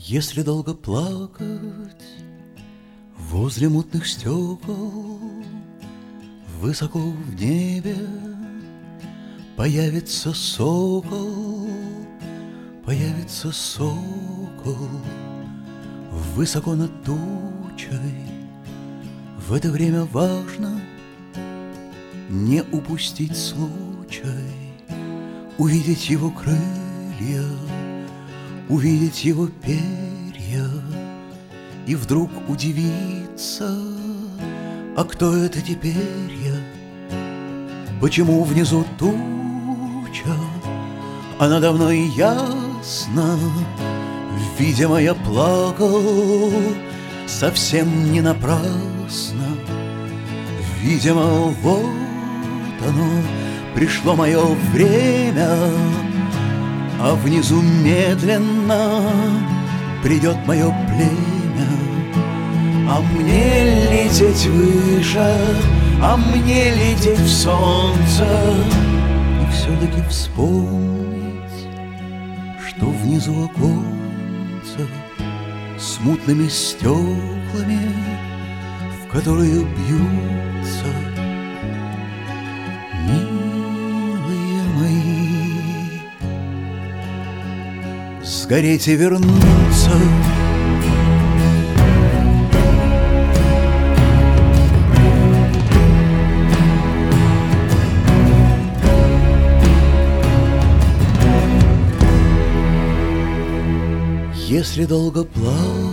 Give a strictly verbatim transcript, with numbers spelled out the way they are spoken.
Если долго плакать возле мутных стекол, высоко в небе появится сокол, появится сокол, высоко над тучей. В это время важно не упустить случай, увидеть его крылья, увидеть его перья и вдруг удивиться: а кто это теперь я? Почему внизу туча, а надо мной ясно? Видимо, я плакал совсем не напрасно. Видимо, вот оно, пришло мое время, а внизу медленно придет мое племя. А мне лететь выше, а мне лететь в солнце, и все-таки вспомнить, что внизу оконца с мутными стеклами, в которые бьются милые мои, сгореть и вернуться. Если долго плакать